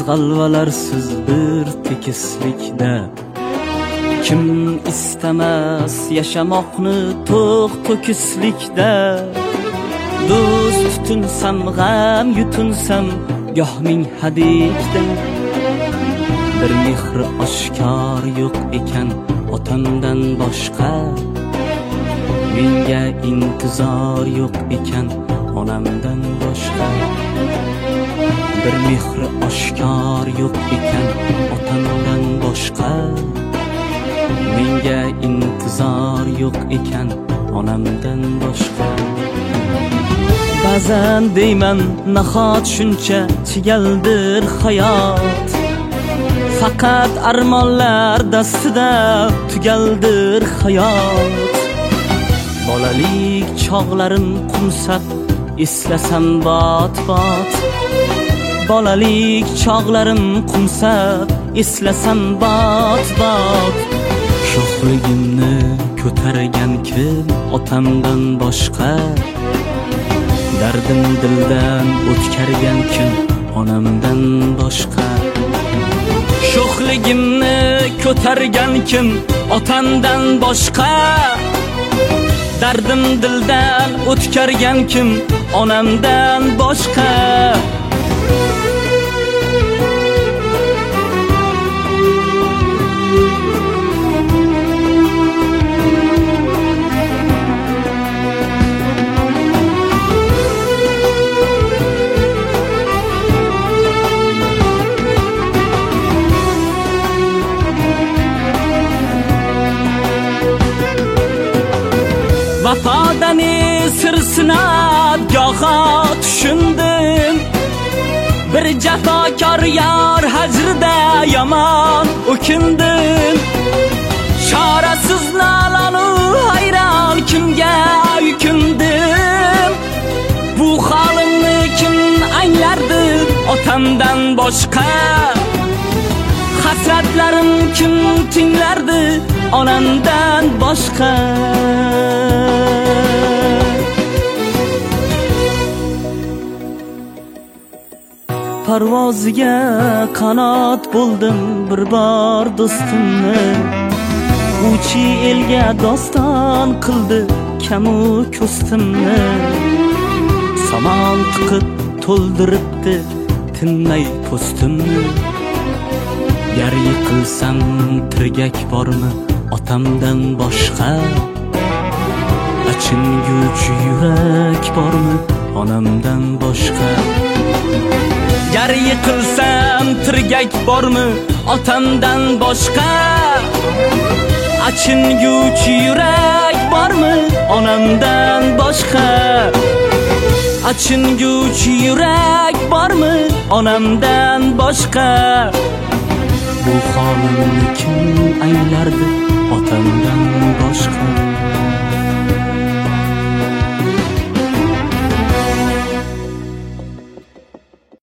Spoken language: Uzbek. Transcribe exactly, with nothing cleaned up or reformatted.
g'alvalarsiz bir tekislikda. Kim istamas yashamoqni to'q to'kislikda. Do'st tutunsam g'am yutunsam goh ming hadikda. Bir mehr oshkor yo'q ekan otamdan boshqa. Menga intizor yo'q ekan onamdan boshqa. Bir mehr oshkor yo'q ekan otamdan boshqa. Menga intizor yo'q ekan onamdan boshqa. Ba'zan deyman nahot shuncha chigaldir hayot. Faqat armonlar dastida tugaldir hayot. Bolalik chog'larim qumsab eslasam bot-bot. Bolalik chog'larim qumsab eslasam bot-bot. Sho'xligimni ko'targan kim otamdan boshqa. Dardim dildan o'tkargan kim onamdan boshqa. Sho'xligimni ko'targan kim otamdan boshqa. Dardim dildan o'tkargan kim onamdan boshqa. Vafodani sirsini goho tushundim. Bir jafokor yor hajrida yomon o'kindim. Chorasiz nolanu hayron kimga yukindim. Bu holimni kim anglardi otamdan boshqa. Hasratlarim kim tinglardi onamdan boshqa. Parvoziga qanot bo'ldim bir bor do'stimni. Uchi elga doston qildi kamu ko'stimni. Samon tiqib to'ldiribdi tinmay po'stimni. Yar yiqilsam tirgak bormi otamdan boshqa. Achinguchi yurak bormi onamdan boshqa. Yar yiqilsam tirgak bormi otamdan boshqa. Achinguchi yurak bormi onamdan boshqa. Achinguchi yurak bormi onamdan boshqa. Bu holimni kim anglardi otamdan boshqa.